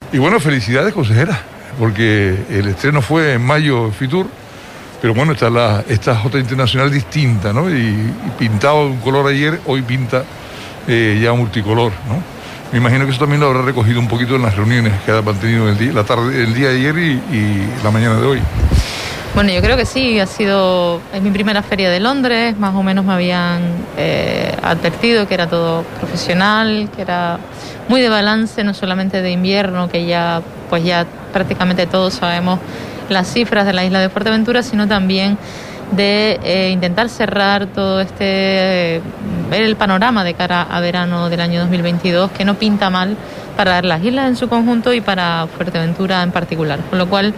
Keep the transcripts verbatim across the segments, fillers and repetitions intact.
Y bueno, felicidades, consejera, porque el estreno fue en mayo en Fitur, pero bueno, está la, esta J Internacional distinta, ¿no? Y, y pintado de un color ayer, hoy pinta eh, ya multicolor, ¿no? Me imagino que eso también lo habrá recogido un poquito en las reuniones que han mantenido el día, la tarde, el día de ayer y, y la mañana de hoy. Bueno, yo creo que sí, ha sido, es mi primera feria de Londres, más o menos me habían eh, advertido que era todo profesional, que era muy de balance, no solamente de invierno, que ya, pues ya prácticamente todos sabemos las cifras de la isla de Fuerteventura, sino también de eh, intentar cerrar todo este, eh, ver el panorama de cara a verano del año dos mil veintidós, que no pinta mal para las islas en su conjunto y para Fuerteventura en particular, con lo cual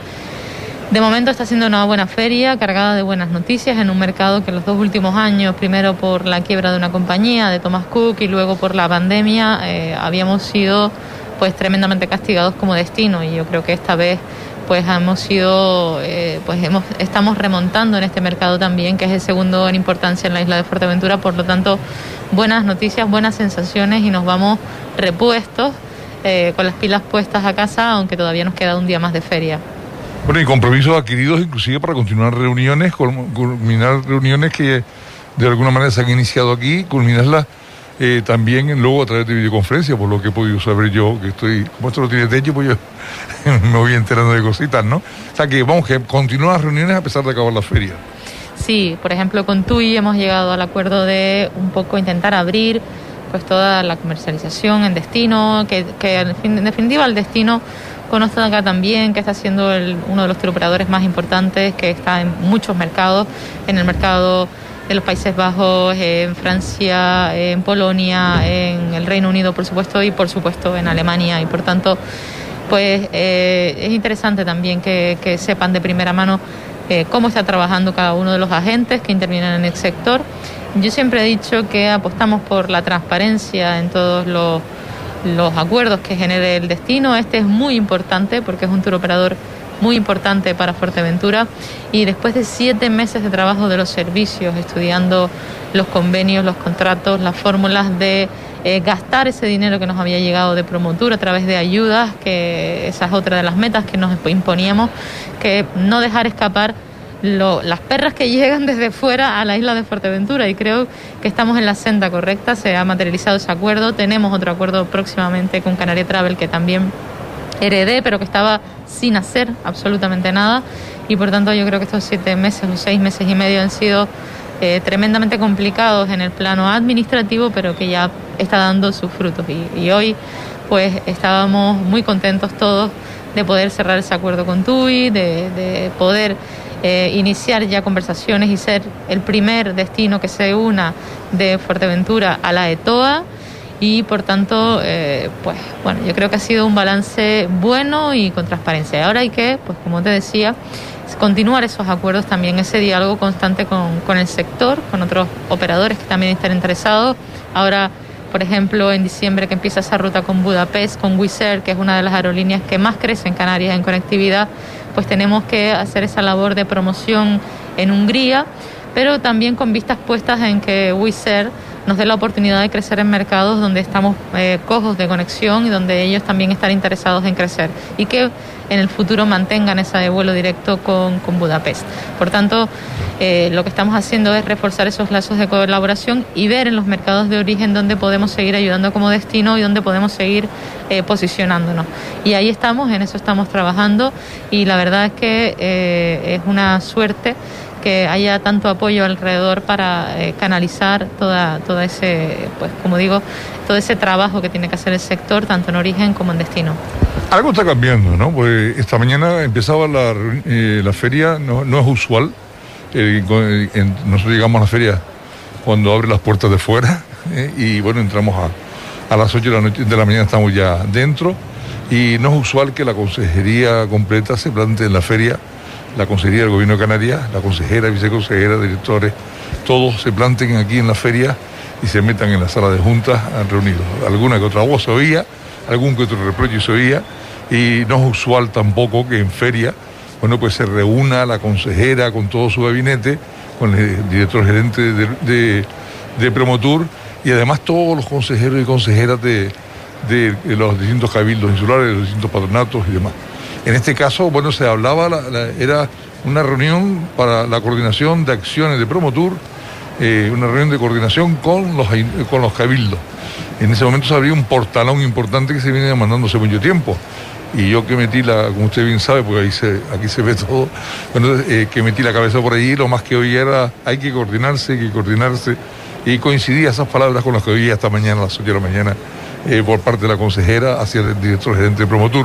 de momento está siendo una buena feria, cargada de buenas noticias en un mercado que en los dos últimos años, primero por la quiebra de una compañía, de Thomas Cook, y luego por la pandemia, eh, habíamos sido pues tremendamente castigados como destino, y yo creo que esta vez pues hemos sido, eh, pues hemos, estamos remontando en este mercado también, que es el segundo en importancia en la isla de Fuerteventura. Por lo tanto, buenas noticias, buenas sensaciones, y nos vamos repuestos, eh, con las pilas puestas a casa, aunque todavía nos queda un día más de feria. Bueno, y compromisos adquiridos inclusive para continuar reuniones, culminar reuniones que de alguna manera se han iniciado aquí, culminarlas eh, también luego a través de videoconferencia, por lo que he podido saber yo, que estoy, como esto no tiene techo, pues yo me voy enterando de cositas, ¿no? O sea que vamos, que continúan las reuniones a pesar de acabar la feria. Sí, por ejemplo, con T U I hemos llegado al acuerdo de un poco intentar abrir pues toda la comercialización en destino, que, que en definitiva el destino conozco acá también, que está siendo el, uno de los turoperadores más importantes, que está en muchos mercados, en el mercado de los Países Bajos, en Francia, en Polonia, en el Reino Unido, por supuesto, y por supuesto en Alemania, y por tanto, pues eh, es interesante también que, que sepan de primera mano eh, cómo está trabajando cada uno de los agentes que intervienen en el sector. Yo siempre he dicho que apostamos por la transparencia en todos los los acuerdos que genere el destino. Este es muy importante porque es un turoperador muy importante para Fuerteventura, y después de siete meses de trabajo de los servicios, estudiando los convenios, los contratos, las fórmulas de eh, gastar ese dinero que nos había llegado de Promotur a través de ayudas, que esa es otra de las metas que nos imponíamos, que no dejar escapar Lo, las perras que llegan desde fuera a la isla de Fuerteventura, y creo que estamos en la senda correcta. Se ha materializado ese acuerdo. Tenemos otro acuerdo próximamente con Canary Travel que también heredé, pero que estaba sin hacer absolutamente nada, y por tanto yo creo que estos siete meses o seis meses y medio han sido eh, tremendamente complicados en el plano administrativo, pero que ya está dando sus frutos, y, y hoy pues estábamos muy contentos todos de poder cerrar ese acuerdo con T U I, de, de poder Eh, iniciar ya conversaciones y ser el primer destino que se una de Fuerteventura a la ETOA, y por tanto eh, pues bueno, yo creo que ha sido un balance bueno y con transparencia. Ahora hay que, pues como te decía, continuar esos acuerdos también, ese diálogo constante con, con el sector, con otros operadores que también están interesados. Ahora, por ejemplo, en diciembre que empieza esa ruta con Budapest, con Wizz Air, que es una de las aerolíneas que más crece en Canarias en conectividad, pues tenemos que hacer esa labor de promoción en Hungría, pero también con vistas puestas en que Wizz Air nos dé la oportunidad de crecer en mercados donde estamos eh, cojos de conexión y donde ellos también están interesados en crecer, y que en el futuro mantengan ese vuelo directo con, con Budapest. Por tanto, eh, lo que estamos haciendo es reforzar esos lazos de colaboración y ver en los mercados de origen dónde podemos seguir ayudando como destino y dónde podemos seguir eh, posicionándonos. Y ahí estamos, en eso estamos trabajando, y la verdad es que eh, es una suerte que haya tanto apoyo alrededor para eh, canalizar toda, todo ese, pues como digo, todo ese trabajo que tiene que hacer el sector, tanto en origen como en destino. Algo está cambiando, ¿no? Pues esta mañana empezaba la, eh, la feria, no, no es usual, eh, en, nosotros llegamos a la feria cuando abre las puertas de fuera, eh, y bueno, entramos a, a las ocho de la, noche, de la mañana, estamos ya dentro, y no es usual que la consejería completa se plantee en la feria. La Consejería del Gobierno de Canarias, la consejera, viceconsejera, directores, todos se planten aquí en la feria y se metan en la sala de juntas reunidos. Alguna que otra voz se oía, algún que otro reproche se oía, y no es usual tampoco que en feria, bueno, pues se reúna la consejera con todo su gabinete, con el director gerente de, de, de Promotur, y además todos los consejeros y consejeras de, de, de los distintos cabildos insulares, de los distintos patronatos y demás. En este caso, bueno, se hablaba, la, la, era una reunión para la coordinación de acciones de Promotur, eh, una reunión de coordinación con los, con los cabildos. En ese momento se abrió un portalón importante que se viene demandando hace mucho tiempo. Y yo que metí la, como usted bien sabe, porque ahí se, aquí se ve todo, bueno, eh, que metí la cabeza por allí, lo más que oí era, hay que coordinarse, hay que coordinarse, y coincidía esas palabras con las que oía esta mañana, a las ocho de la mañana, eh, por parte de la consejera hacia el director gerente de Promotur.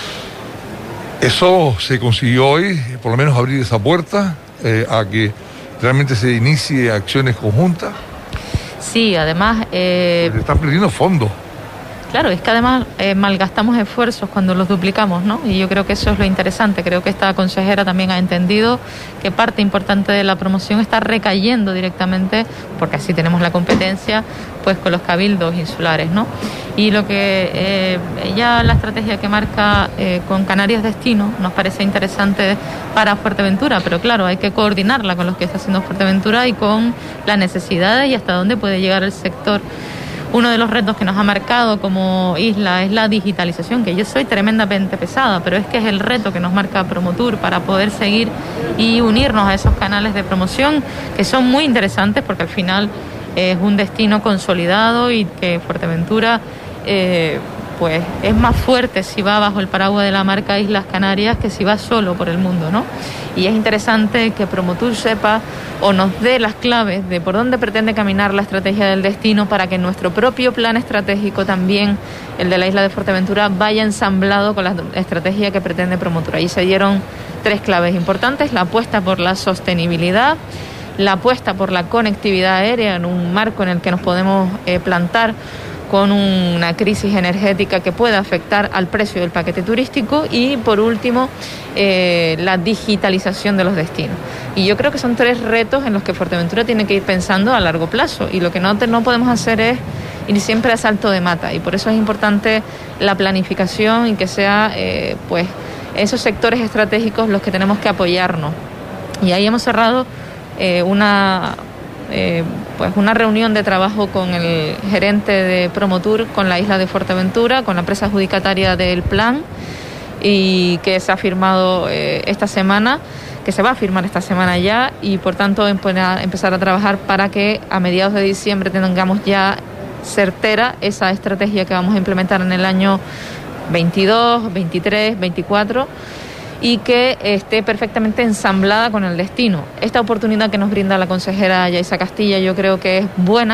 Eso se consiguió hoy, por lo menos abrir esa puerta eh, a que realmente se inicie acciones conjuntas. Sí, además... Eh... Se están perdiendo fondos. Claro, es que además eh, malgastamos esfuerzos cuando los duplicamos, ¿no? Y yo creo que eso es lo interesante. Creo que esta consejera también ha entendido que parte importante de la promoción está recayendo directamente, porque así tenemos la competencia, pues con los cabildos insulares, ¿no? Y lo que eh, ya la estrategia que marca eh, con Canarias Destino nos parece interesante para Fuerteventura, pero claro, hay que coordinarla con los que está haciendo Fuerteventura y con las necesidades y hasta dónde puede llegar el sector. Uno de los retos que nos ha marcado como isla es la digitalización, que yo soy tremendamente pesada, pero es que es el reto que nos marca Promotur para poder seguir y unirnos a esos canales de promoción que son muy interesantes porque al final es un destino consolidado y que Fuerteventura eh, pues es más fuerte si va bajo el paraguas de la marca Islas Canarias que si va solo por el mundo, ¿no? Y es interesante que Promotur sepa o nos dé las claves de por dónde pretende caminar la estrategia del destino para que nuestro propio plan estratégico también, el de la isla de Fuerteventura, vaya ensamblado con la estrategia que pretende Promotur. Ahí se dieron tres claves importantes: la apuesta por la sostenibilidad, la apuesta por la conectividad aérea en un marco en el que nos podemos eh, plantar con una crisis energética que pueda afectar al precio del paquete turístico, y por último eh, la digitalización de los destinos. Y yo creo que son tres retos en los que Fuerteventura tiene que ir pensando a largo plazo, y lo que no, te, no podemos hacer es ir siempre a salto de mata, y por eso es importante la planificación y que sea eh, pues esos sectores estratégicos los que tenemos que apoyarnos. Y ahí hemos cerrado eh, una Eh, pues una reunión de trabajo con el gerente de Promotur, con la isla de Fuerteventura, con la empresa adjudicataria del plan, y que se ha firmado eh, esta semana, que se va a firmar esta semana ya, y por tanto empezar a trabajar para que a mediados de diciembre tengamos ya certera esa estrategia que vamos a implementar en el año veintidós, veintitrés, veinticuatro, y que esté perfectamente ensamblada con el destino. Esta oportunidad que nos brinda la consejera Yaisa Castilla yo creo que es buena,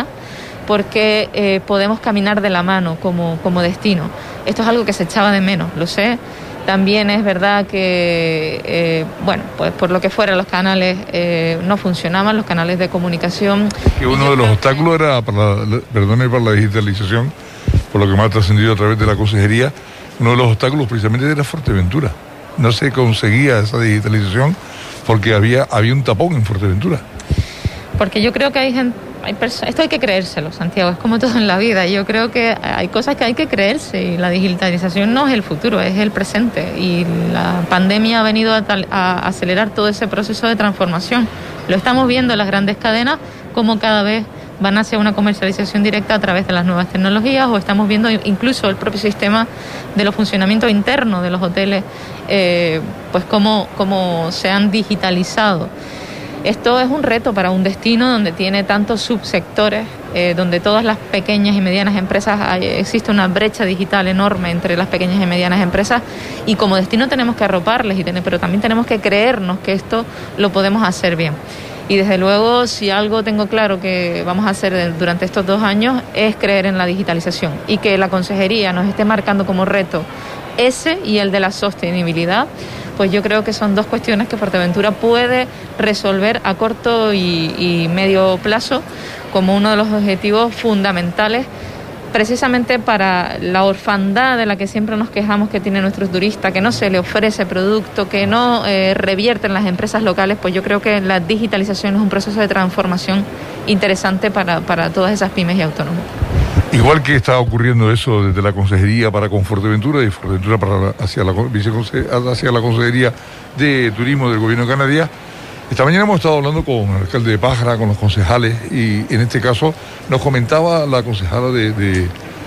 porque eh, podemos caminar de la mano como, como destino. Esto es algo que se echaba de menos, lo sé. También es verdad que, eh, bueno, pues por lo que fuera los canales eh, no funcionaban, los canales de comunicación. Que uno de los obstáculos era, para la, perdone, para la digitalización, por lo que me ha trascendido a través de la consejería, uno de los obstáculos precisamente era Fuerteventura. No se conseguía esa digitalización porque había, había un tapón en Fuerteventura. Porque yo creo que hay gente, hay personas, esto hay que creérselo, Santiago, es como todo en la vida. Yo creo que hay cosas que hay que creerse, y la digitalización no es el futuro, es el presente. Y la pandemia ha venido a, tal, a acelerar todo ese proceso de transformación. Lo estamos viendo en las grandes cadenas, como cada vez van hacia una comercialización directa a través de las nuevas tecnologías, o estamos viendo incluso el propio sistema de los funcionamientos internos de los hoteles, eh, pues cómo, cómo se han digitalizado. Esto es un reto para un destino donde tiene tantos subsectores, eh, donde todas las pequeñas y medianas empresas, hay, existe una brecha digital enorme entre las pequeñas y medianas empresas, y como destino tenemos que arroparles, y tener, pero también tenemos que creernos que esto lo podemos hacer bien. Y desde luego, si algo tengo claro que vamos a hacer durante estos dos años es creer en la digitalización, y que la consejería nos esté marcando como reto ese y el de la sostenibilidad, pues yo creo que son dos cuestiones que Fuerteventura puede resolver a corto y, y medio plazo como uno de los objetivos fundamentales, precisamente para la orfandad de la que siempre nos quejamos que tiene nuestro turista, que no se le ofrece producto, que no eh, revierten las empresas locales. Pues yo creo que la digitalización es un proceso de transformación interesante para, para todas esas pymes y autónomos. Igual que está ocurriendo eso desde la consejería para con Fuerteventura y Fuerteventura para hacia la, hacia la consejería de turismo del gobierno de Canarias. Esta mañana hemos estado hablando con el alcalde de Pájara, con los concejales, y en este caso nos comentaba la concejala de, de,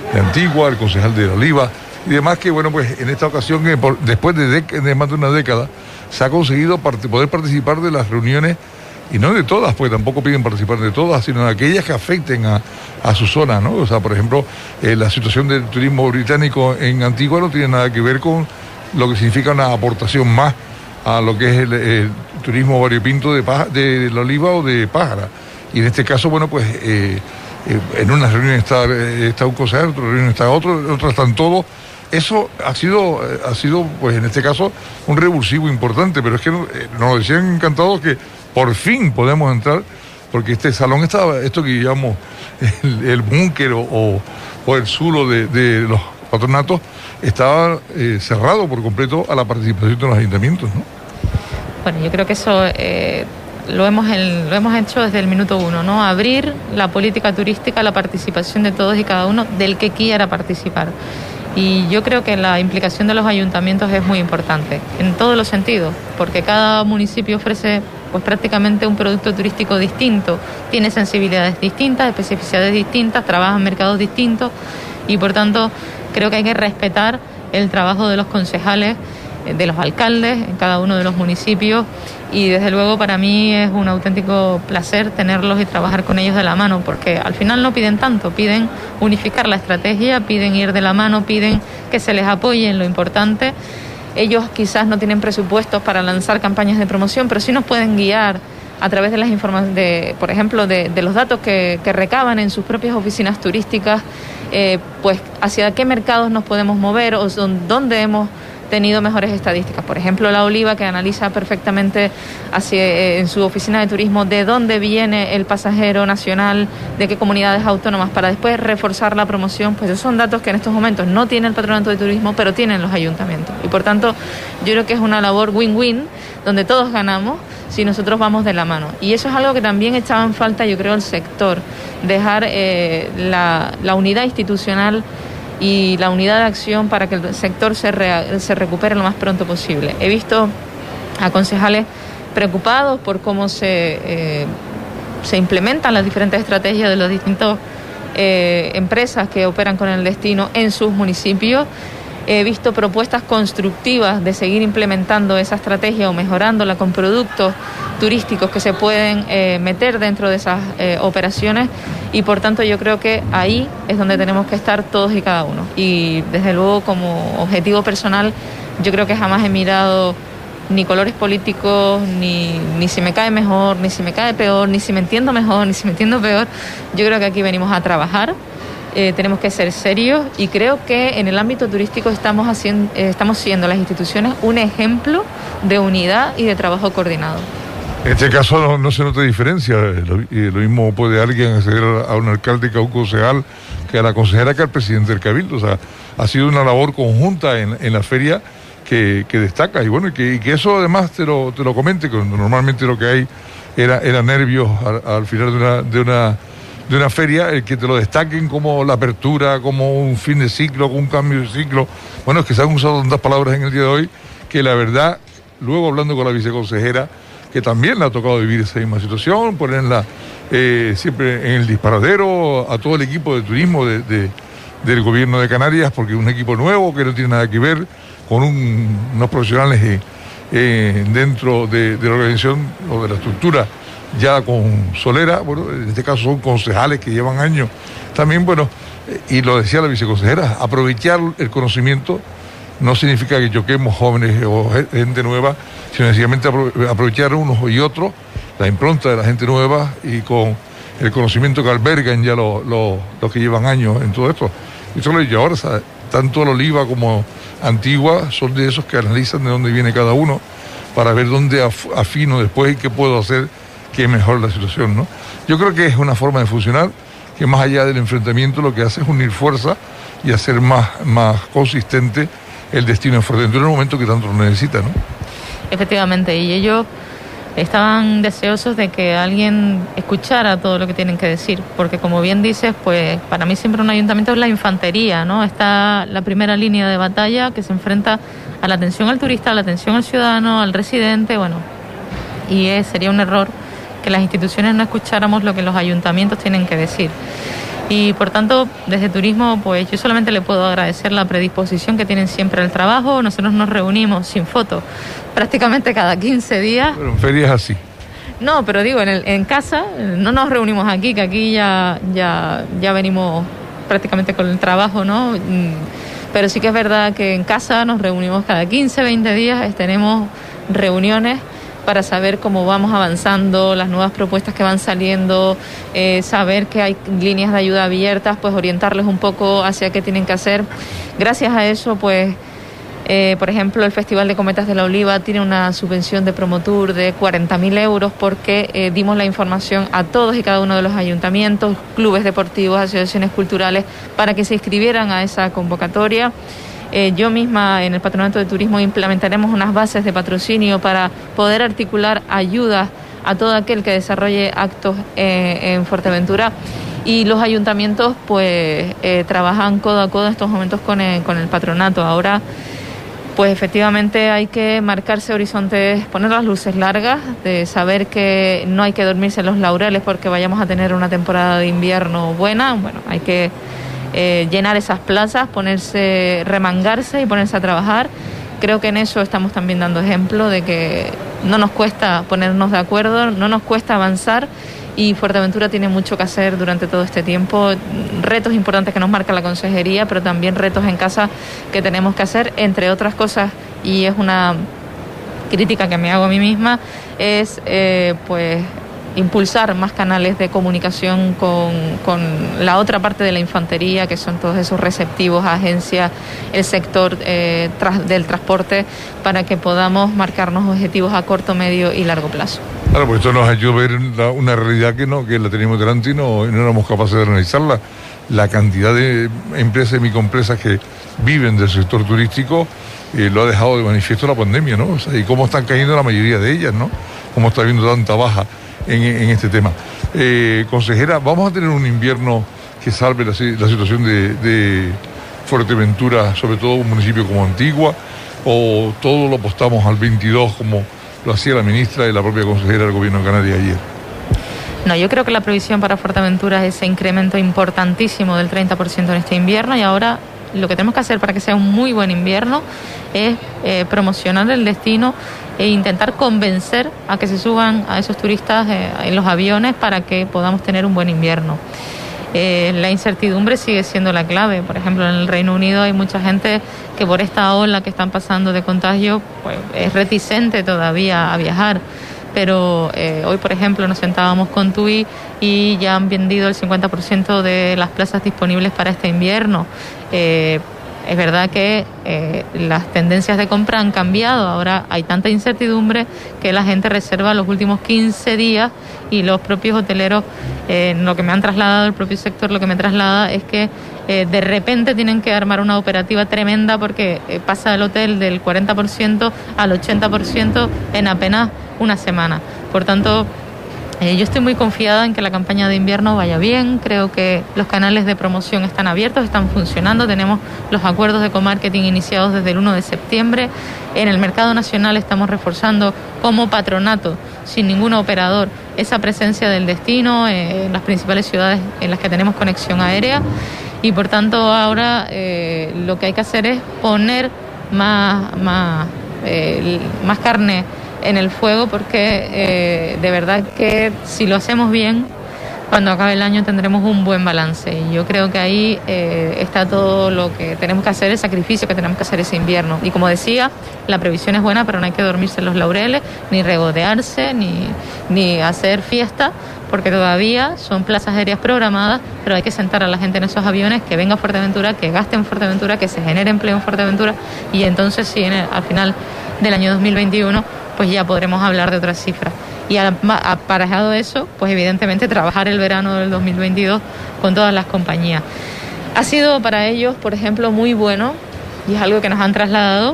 de Antigua, el concejal de La Oliva y demás, que bueno, pues en esta ocasión, eh, por, después de, de más de una década, se ha conseguido part- poder participar de las reuniones, y no de todas, pues tampoco piden participar de todas, sino de aquellas que afecten a, a su zona, ¿no? O sea, por ejemplo, eh, la situación del turismo británico en Antigua no tiene nada que ver con lo que significa una aportación más a lo que es el, el turismo variopinto de, Paja, de La Oliva o de Pájara. Y en este caso, bueno, pues eh, eh, en una reunión está, está un concejal, en otra reunión está otro, en otra están todos. Eso ha sido, ha sido, pues en este caso, un revulsivo importante, pero es que eh, nos decían encantados que por fin podemos entrar, porque este salón estaba, esto que llamamos el, el búnker o, o el zulo de, de los patronatos, estaba eh, cerrado por completo a la participación de los ayuntamientos, ¿no? Bueno, yo creo que eso eh, lo hemos el, lo hemos hecho desde el minuto uno, ¿no? Abrir la política turística a la participación de todos y cada uno del que quiera participar. Y yo creo que la implicación de los ayuntamientos es muy importante, en todos los sentidos, porque cada municipio ofrece pues prácticamente un producto turístico distinto, tiene sensibilidades distintas, especificidades distintas, trabaja en mercados distintos, y por tanto creo que hay que respetar el trabajo de los concejales, de los alcaldes en cada uno de los municipios, y desde luego para mí es un auténtico placer tenerlos y trabajar con ellos de la mano, porque al final no piden tanto, piden unificar la estrategia, piden ir de la mano, piden que se les apoye en lo importante. Ellos quizás no tienen presupuestos para lanzar campañas de promoción, pero sí nos pueden guiar a través de las informaciones, de, por ejemplo, de, de los datos que, que recaban en sus propias oficinas turísticas, eh, pues hacia qué mercados nos podemos mover o son, dónde hemos tenido mejores estadísticas. Por ejemplo, La Oliva, que analiza perfectamente hacia, eh, en su oficina de turismo de dónde viene el pasajero nacional, de qué comunidades autónomas, para después reforzar la promoción. Pues esos son datos que en estos momentos no tiene el Patronato de Turismo, pero tienen los ayuntamientos. Y por tanto, yo creo que es una labor win-win, donde todos ganamos si nosotros vamos de la mano. Y eso es algo que también echaba en falta, yo creo, el sector, dejar eh, la, la unidad institucional y la unidad de acción para que el sector se, re, se recupere lo más pronto posible. He visto a concejales preocupados por cómo se, eh, se implementan las diferentes estrategias de las distintas eh, empresas que operan con el destino en sus municipios. He visto propuestas constructivas de seguir implementando esa estrategia o mejorándola con productos turísticos que se pueden eh, meter dentro de esas eh, operaciones, y por tanto yo creo que ahí es donde tenemos que estar todos y cada uno. Y desde luego, como objetivo personal, yo creo que jamás he mirado ni colores políticos, ni, ni si me cae mejor, ni si me cae peor, ni si me entiendo mejor, ni si me entiendo peor. Yo creo que aquí venimos a trabajar. Eh, tenemos que ser serios, y creo que en el ámbito turístico estamos, haciendo, eh, estamos siendo las instituciones un ejemplo de unidad y de trabajo coordinado. En este caso no, no se nota diferencia. Lo, lo mismo puede alguien acceder a un alcalde que a un concejal, que a la consejera, que al presidente del Cabildo. O sea, ha sido una labor conjunta en, en la feria que, que destaca, y bueno, y que, y que eso además te lo, te lo comente, que normalmente lo que hay era, era nervios al, al final de una... De una de una feria, el que te lo destaquen como la apertura, como un fin de ciclo, como un cambio de ciclo. Bueno, es que se han usado tantas palabras en el día de hoy que la verdad, luego hablando con la viceconsejera, que también le ha tocado vivir esa misma situación, ponerla eh, siempre en el disparadero a todo el equipo de turismo de, de, del gobierno de Canarias, porque es un equipo nuevo que no tiene nada que ver con un, unos profesionales eh, eh, dentro de, de la organización o de la estructura ya con solera. Bueno, en este caso son concejales que llevan años también, bueno, y lo decía la viceconsejera, aprovechar el conocimiento no significa que choquemos jóvenes o gente nueva, sino sencillamente aprovechar unos y otros, la impronta de la gente nueva, y con el conocimiento que albergan ya los, los, los que llevan años en todo esto. Y eso lo he dicho ahora, ¿sabes? Tanto La Oliva como Antigua son de esos que analizan de dónde viene cada uno, para ver dónde afino después y qué puedo hacer que mejor la situación, ¿no? Yo creo que es una forma de funcionar que, más allá del enfrentamiento, lo que hace es unir fuerza y hacer más, más consistente el destino de Fuerteventura en el momento que tanto lo necesita, ¿no? Efectivamente, y ellos estaban deseosos de que alguien escuchara todo lo que tienen que decir, porque, como bien dices, pues para mí siempre un ayuntamiento es la infantería, ¿no? Está la primera línea de batalla que se enfrenta a la atención al turista, a la atención al ciudadano, al residente, bueno, y es, sería un error que las instituciones no escucháramos lo que los ayuntamientos tienen que decir. Y por tanto, desde turismo, pues yo solamente le puedo agradecer la predisposición que tienen siempre al trabajo. Nosotros nos reunimos sin foto prácticamente cada quince días. Pero en feria es así. No, pero digo, en, el, en casa, no nos reunimos aquí, que aquí ya, ya, ya venimos prácticamente con el trabajo, ¿no? Pero sí que es verdad que en casa nos reunimos cada quince, veinte días, tenemos reuniones para saber cómo vamos avanzando, las nuevas propuestas que van saliendo, eh, saber que hay líneas de ayuda abiertas, pues orientarles un poco hacia qué tienen que hacer. Gracias a eso, pues, eh, por ejemplo, el Festival de Cometas de la Oliva tiene una subvención de Promotur de cuarenta mil euros porque eh, dimos la información a todos y cada uno de los ayuntamientos, clubes deportivos, asociaciones culturales, para que se inscribieran a esa convocatoria. Eh, yo misma en el Patronato de Turismo implementaremos unas bases de patrocinio para poder articular ayudas a todo aquel que desarrolle actos eh, en Fuerteventura, y los ayuntamientos pues eh, trabajan codo a codo en estos momentos con el, con el patronato. Ahora pues efectivamente hay que marcarse horizontes, poner las luces largas, de saber que no hay que dormirse en los laureles porque vayamos a tener una temporada de invierno buena. Bueno, hay que Eh, llenar esas plazas, ponerse, remangarse y ponerse a trabajar. Creo que en eso estamos también dando ejemplo de que no nos cuesta ponernos de acuerdo, no nos cuesta avanzar, y Fuerteventura tiene mucho que hacer durante todo este tiempo. Retos importantes que nos marca la consejería, pero también retos en casa que tenemos que hacer, entre otras cosas, y es una crítica que me hago a mí misma, es eh, pues impulsar más canales de comunicación con, con la otra parte de la infantería, que son todos esos receptivos, agencias, el sector eh, tras, del transporte, para que podamos marcarnos objetivos a corto, medio y largo plazo. Claro, pues esto nos ha hecho ver la, una realidad que no, que la teníamos delante y no, y no éramos capaces de analizarla. La cantidad de empresas y microempresas que viven del sector turístico eh, lo ha dejado de manifiesto la pandemia, ¿no? O sea, y cómo están cayendo la mayoría de ellas, ¿no? Cómo está habiendo tanta baja En, en este tema. Eh, consejera, ¿vamos a tener un invierno que salve la, la situación de, de Fuerteventura, sobre todo un municipio como Antigua, o todo lo apostamos al veintidós como lo hacía la ministra y la propia consejera del Gobierno de Canarias ayer? No, yo creo que la previsión para Fuerteventura es ese incremento importantísimo del treinta por ciento en este invierno, y ahora lo que tenemos que hacer para que sea un muy buen invierno es eh, promocionar el destino e intentar convencer a que se suban a esos turistas eh, en los aviones para que podamos tener un buen invierno. Eh, la incertidumbre sigue siendo la clave. Por ejemplo, en el Reino Unido hay mucha gente que por esta ola que están pasando de contagio pues, es reticente todavía a viajar. Pero eh, hoy, por ejemplo, nos sentábamos con TUI y ya han vendido el cincuenta por ciento de las plazas disponibles para este invierno. Eh, es verdad que eh, las tendencias de compra han cambiado. Ahora hay tanta incertidumbre que la gente reserva los últimos quince días, y los propios hoteleros, eh, lo que me han trasladado, el propio sector lo que me traslada es que eh, de repente tienen que armar una operativa tremenda porque eh, pasa el hotel del cuarenta por ciento al ochenta por ciento en apenas una semana. Por tanto, eh, yo estoy muy confiada en que la campaña de invierno vaya bien. Creo que los canales de promoción están abiertos, están funcionando. Tenemos los acuerdos de comarketing iniciados desde el uno de septiembre. En el mercado nacional estamos reforzando como patronato, sin ningún operador, esa presencia del destino eh, en las principales ciudades en las que tenemos conexión aérea. Y por tanto ahora eh, lo que hay que hacer es poner más, más, eh, más carne en el fuego, porque eh, de verdad que si lo hacemos bien, cuando acabe el año tendremos un buen balance. Y yo creo que ahí eh, está todo lo que tenemos que hacer, el sacrificio que tenemos que hacer ese invierno. Y como decía, la previsión es buena, pero no hay que dormirse en los laureles, ni regodearse, ni, ni hacer fiesta, porque todavía son plazas aéreas programadas, pero hay que sentar a la gente en esos aviones, que venga a Fuerteventura, que gaste en Fuerteventura, que se genere empleo en Fuerteventura, y entonces sí, en el, al final del año dos mil veintiuno, pues ya podremos hablar de otras cifras. Y aparejado eso, pues evidentemente trabajar el verano del dos mil veintidós con todas las compañías. Ha sido para ellos, por ejemplo, muy bueno, y es algo que nos han trasladado,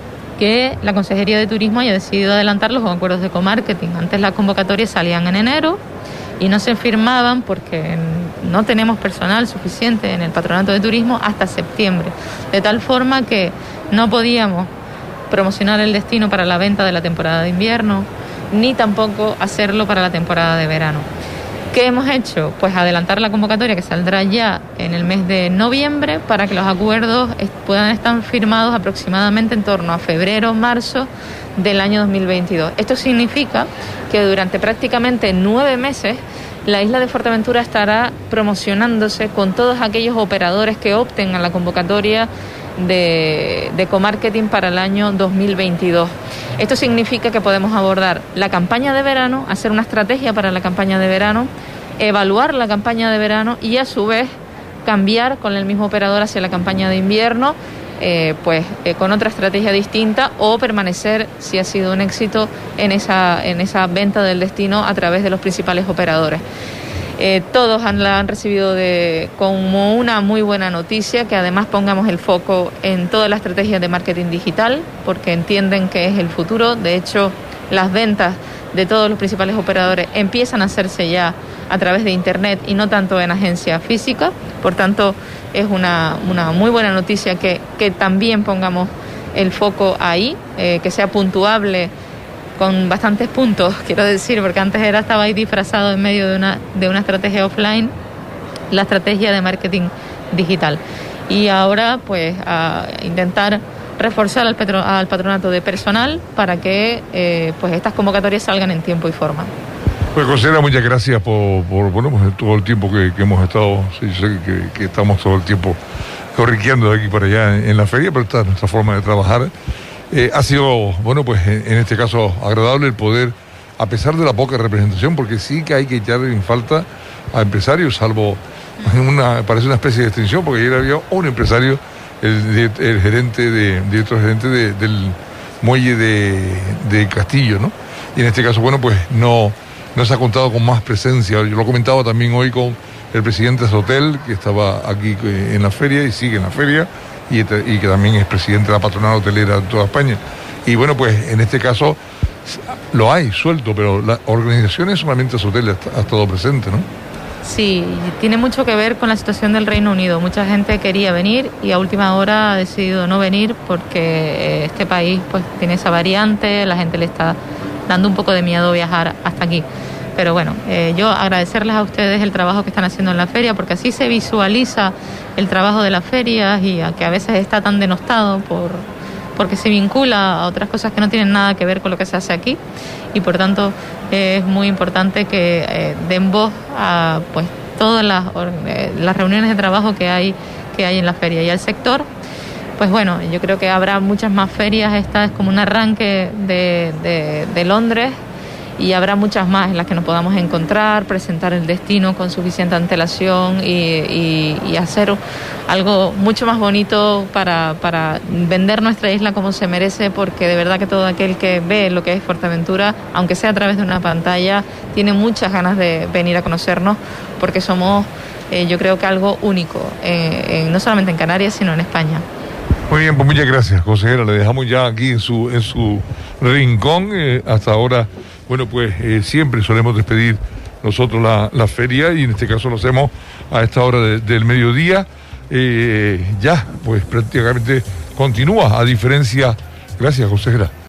que la Consejería de Turismo haya decidido adelantar los acuerdos de comarketing. Antes las convocatorias salían en enero y no se firmaban porque no tenemos personal suficiente en el Patronato de Turismo hasta septiembre. De tal forma que no podíamos promocionar el destino para la venta de la temporada de invierno, ni tampoco hacerlo para la temporada de verano. ¿Qué hemos hecho? Pues adelantar la convocatoria que saldrá ya en el mes de noviembre para que los acuerdos puedan estar firmados aproximadamente en torno a febrero, marzo del año dos mil veintidós. Esto significa que durante prácticamente nueve meses la isla de Fuerteventura estará promocionándose con todos aquellos operadores que opten a la convocatoria de, de comarketing para el año dos mil veintidós. Esto significa que podemos abordar la campaña de verano, hacer una estrategia para la campaña de verano, evaluar la campaña de verano y a su vez cambiar con el mismo operador hacia la campaña de invierno, eh, pues eh, con otra estrategia distinta, o permanecer, si ha sido un éxito, en esa, en esa venta del destino a través de los principales operadores. Eh, todos han, la han recibido de, como una muy buena noticia, que además pongamos el foco en toda la estrategia de marketing digital, porque entienden que es el futuro. De hecho, las ventas de todos los principales operadores empiezan a hacerse ya a través de Internet y no tanto en agencias físicas. Por tanto, es una, una muy buena noticia que, que también pongamos el foco ahí, eh, que sea puntuable, con bastantes puntos, quiero decir, porque antes era estaba ahí disfrazado en medio de una, de una estrategia offline, la estrategia de marketing digital. Y ahora, pues, a intentar reforzar al, petro, al patronato de personal para que eh, pues estas convocatorias salgan en tiempo y forma. Pues, consejera, muchas gracias por, por bueno, pues, todo el tiempo que, que hemos estado, sí, sé que, que estamos todo el tiempo corrigiendo de aquí para allá en, en la feria, pero esta es nuestra forma de trabajar. Eh, ha sido, bueno, pues en, en este caso agradable el poder, a pesar de la poca representación, porque sí que hay que echar en falta a empresarios, salvo una, parece una especie de extinción, porque ayer había un empresario, el, el gerente de, director gerente de, del muelle de, de Castillo, ¿no? Y en este caso, bueno, pues no, no se ha contado con más presencia. Yo lo comentaba también hoy con el presidente de Sotel, que estaba aquí en la feria y sigue en la feria, y, y que también es presidente de la patronal hotelera de toda España. Y bueno, pues en este caso lo hay suelto, pero las organizaciones, solamente Sotel ha, ha estado presente, ¿no? Sí, tiene mucho que ver con la situación del Reino Unido. Mucha gente quería venir y a última hora ha decidido no venir porque este país pues tiene esa variante, la gente le está dando un poco de miedo viajar hasta aquí. Pero bueno, eh, yo agradecerles a ustedes el trabajo que están haciendo en la feria, porque así se visualiza el trabajo de las ferias, y a que a veces está tan denostado por porque se vincula a otras cosas que no tienen nada que ver con lo que se hace aquí, y por tanto eh, es muy importante que eh, den voz a pues todas las, eh, las reuniones de trabajo que hay que hay en la feria y al sector. Pues bueno, yo creo que habrá muchas más ferias. Esta es como un arranque de, de, de Londres, y habrá muchas más en las que nos podamos encontrar, presentar el destino con suficiente antelación y, y, y hacer algo mucho más bonito para, para vender nuestra isla como se merece, porque de verdad que todo aquel que ve lo que es Fuerteventura, aunque sea a través de una pantalla, tiene muchas ganas de venir a conocernos, porque somos, eh, yo creo que algo único, eh, en, no solamente en Canarias, sino en España. Muy bien, pues muchas gracias, consejera. Le dejamos ya aquí en su, en su rincón. Eh, hasta ahora, bueno, pues eh, siempre solemos despedir nosotros la, la feria, y en este caso lo hacemos a esta hora de, del mediodía. Eh, ya, pues prácticamente continúa, a diferencia. Gracias, consejera.